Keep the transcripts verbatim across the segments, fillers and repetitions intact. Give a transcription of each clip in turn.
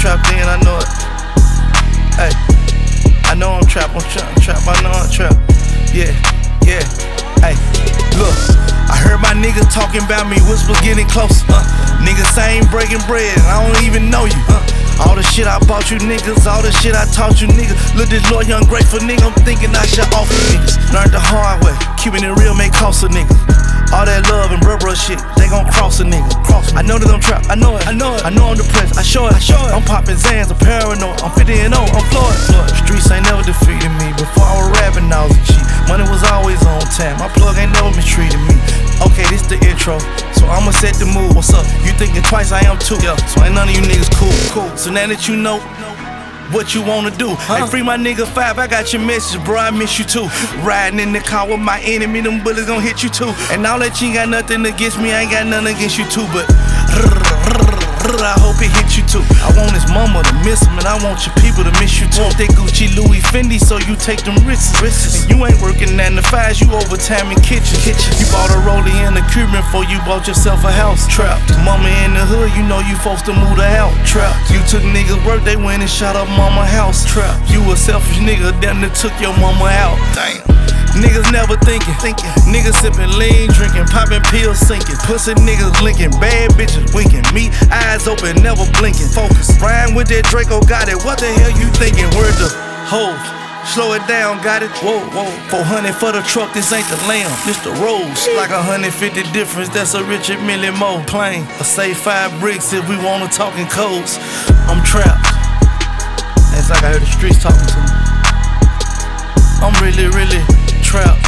trapped in, I know it. Hey, I know I'm trapped, I'm trapped, I'm trapped, I know I'm trapped. Yeah, yeah, hey, look. I heard my niggas talking about me, whispers getting closer. Uh, niggas say ain't breaking bread, and I don't even know you. Uh, all the shit I bought you niggas, all the shit I taught you niggas. Look, this loyal, ungrateful nigga, I'm thinking I should offer niggas. Learned the hard way, keeping it real may cost a nigga. All that love and bruh bruh shit, they gon' cross a nigga. Cross I know that I'm trapped, I know it, I know it. I know I'm depressed, I show it, I show it. I'm popping Zans, I'm paranoid, I'm fifty and oh, I'm Floyd. Streets ain't never defeated me, before I was rapping, I was a G. Money was always on time, my plug ain't never mistreated me. Okay, this the intro, so I'ma set the mood. What's up? You thinking twice, I am too. Yeah, so ain't none of you niggas cool. Cool. So now that you know what you wanna do, huh? Hey, free my nigga Five, I got your message, bro, I miss you too. Riding in the car with my enemy, them bullets gon' hit you too. And all that you ain't got nothing against me, I ain't got nothing against you too. But I hope it hit you too. I want his mama to miss him, and I want your people to miss you too. Want that Gucci, Louis, Fendi, so you take them risks. And you ain't working nine to fives, you overtime in kitchen. You bought a rollie and a Cuban before you bought yourself a house. Trapped. Mama in the hood, you know you supposed to move the house. Trapped. You took niggas' work, they went and shot up mama house. Trapped. You a selfish nigga, damn near took your mama out. Damn. Niggas never thinking, thinking. Niggas sipping lean, drinking, popping pills, sinking. Pussy niggas linking, bad bitches winking. Me, eyes open, never blinking. Focus. Rhyme with that Draco, got it. What the hell you thinking? Word the hove. Slow it down, got it. Whoa, whoa. four hundred for the truck, this ain't the lamb, this the rose. Like one hundred fifty difference, that's a Richard Millie Moe plane. A say five bricks if we wanna talk in codes. I'm trapped. It's like I heard the streets talking to me. I'm really, really trapped.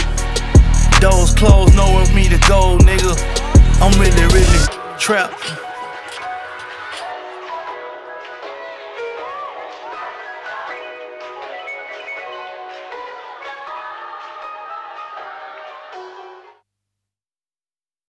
Doors closed, nowhere for me to go, nigga. I'm really, really trapped.